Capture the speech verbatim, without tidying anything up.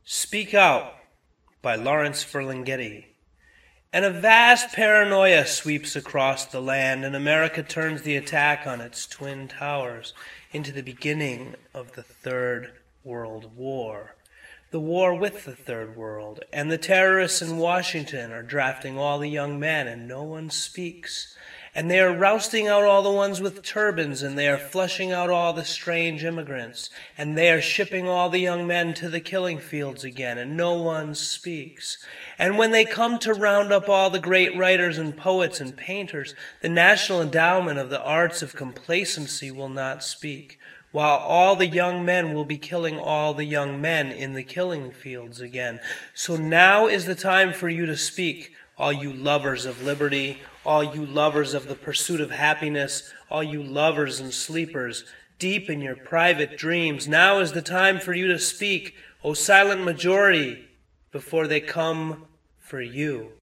Speak Out by Lawrence Ferlinghetti. And a vast paranoia sweeps across the land, and America turns the attack on its twin towers into the beginning of the Third World War. The war with the Third World, and the terrorists in Washington are drafting all the young men, and no one speaks. And they are rousting out all the ones with turbans, and they are flushing out all the strange immigrants, and they are shipping all the young men to the killing fields again, and no one speaks. And when they come to round up all the great writers and poets and painters, the National Endowment of the Arts of Complacency will not speak, while all the young men will be killing all the young men in the killing fields again. So now is the time for you to speak, all you lovers of liberty, all you lovers of the pursuit of happiness, all you lovers and sleepers, deep in your private dreams. Now is the time for you to speak, O silent majority, before they come for you.